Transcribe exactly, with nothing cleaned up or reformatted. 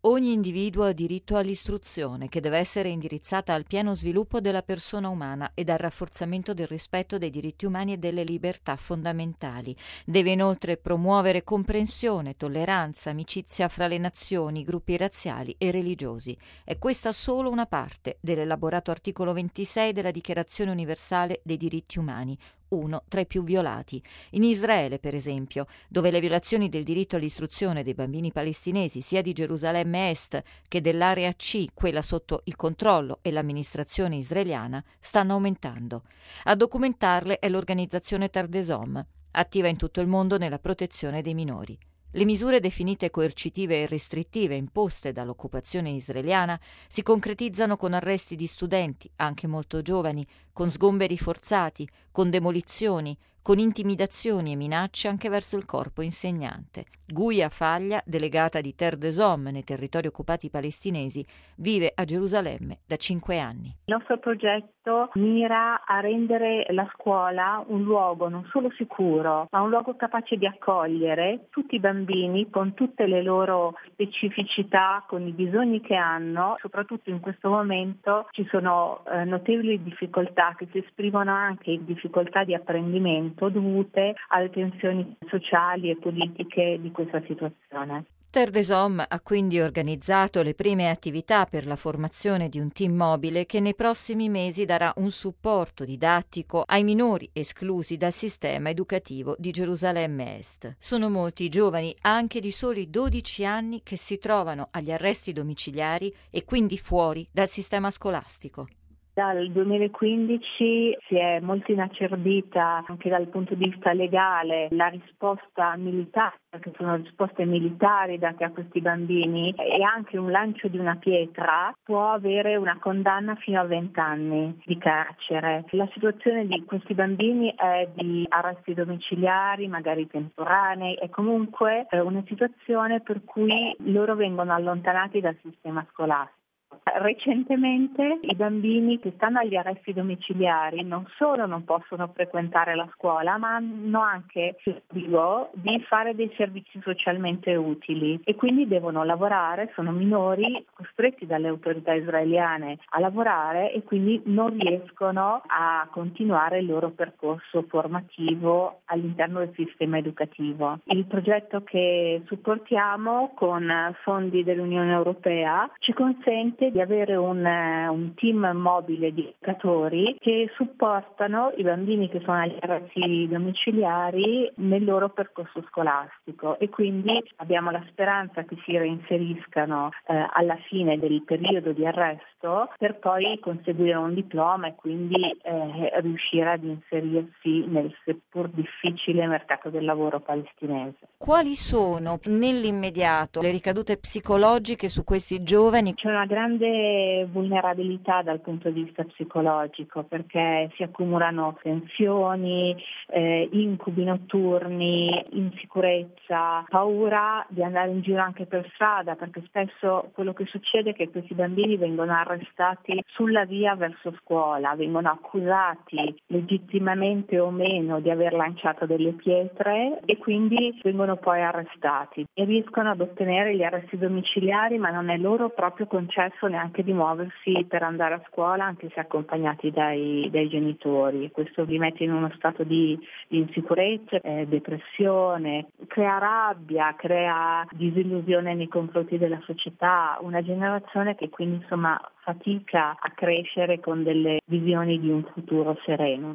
Ogni individuo ha diritto all'istruzione, che deve essere indirizzata al pieno sviluppo della persona umana ed al rafforzamento del rispetto dei diritti umani e delle libertà fondamentali. Deve inoltre promuovere comprensione, tolleranza, amicizia fra le nazioni, gruppi razziali e religiosi. È questa solo una parte dell'elaborato articolo ventisei della Dichiarazione universale dei diritti umani, uno tra i più violati. In Israele, per esempio, dove le violazioni del diritto all'istruzione dei bambini palestinesi, sia di Gerusalemme Est che dell'area C, quella sotto il controllo e l'amministrazione israeliana, stanno aumentando. A documentarle è l'organizzazione Tardezom, attiva in tutto il mondo nella protezione dei minori. Le misure definite coercitive e restrittive imposte dall'occupazione israeliana si concretizzano con arresti di studenti, anche molto giovani, con sgomberi forzati, con demolizioni, con intimidazioni e minacce anche verso il corpo insegnante. Guia Faglia, delegata di Tardezom nei territori occupati palestinesi, vive a Gerusalemme da cinque anni. Il nostro progetto mira a rendere la scuola un luogo non solo sicuro, ma un luogo capace di accogliere tutti i bambini con tutte le loro specificità, con i bisogni che hanno. Soprattutto in questo momento ci sono eh, notevoli difficoltà che si esprimono anche in difficoltà di apprendimento dovute alle tensioni sociali e politiche di questa situazione. Tardezom ha quindi organizzato le prime attività per la formazione di un team mobile che nei prossimi mesi darà un supporto didattico ai minori esclusi dal sistema educativo di Gerusalemme Est. Sono molti giovani, anche di soli dodici anni, che si trovano agli arresti domiciliari e quindi fuori dal sistema scolastico. Dal duemilaquindici si è molto inacerbita anche dal punto di vista legale la risposta militare, che sono risposte militari date a questi bambini, e anche un lancio di una pietra può avere una condanna fino a venti anni di carcere. La situazione di questi bambini è di arresti domiciliari, magari temporanei, è comunque una situazione per cui loro vengono allontanati dal sistema scolastico. Recentemente i bambini che stanno agli arresti domiciliari non solo non possono frequentare la scuola, ma hanno anche l'obbligo di fare dei servizi socialmente utili e quindi devono lavorare, sono minori costretti dalle autorità israeliane a lavorare e quindi non riescono a continuare il loro percorso formativo all'interno del sistema educativo. Il progetto che supportiamo con fondi dell'Unione Europea ci consente di avere un, un team mobile di educatori che supportano i bambini che sono agli arresti domiciliari nel loro percorso scolastico e quindi abbiamo la speranza che si reinseriscano eh, alla fine del periodo di arresto per poi conseguire un diploma e quindi eh, riuscire ad inserirsi nel seppur difficile mercato del lavoro palestinese. Quali sono nell'immediato le ricadute psicologiche su questi giovani? C'è una grande vulnerabilità dal punto di vista psicologico perché si accumulano tensioni, eh, incubi notturni, insicurezza, paura di andare in giro anche per strada, perché spesso quello che succede è che questi bambini vengono arrestati sulla via verso scuola, vengono accusati legittimamente o meno di aver lanciato delle pietre e quindi vengono poi arrestati e riescono ad ottenere gli arresti domiciliari, ma non è loro proprio concesso neanche di muoversi per andare a scuola anche se accompagnati dai, dai genitori. Questo li mette in uno stato di, di insicurezza, eh, depressione, crea rabbia, crea disillusione nei confronti della società, una generazione che quindi insomma fatica a crescere con delle visioni di un futuro sereno.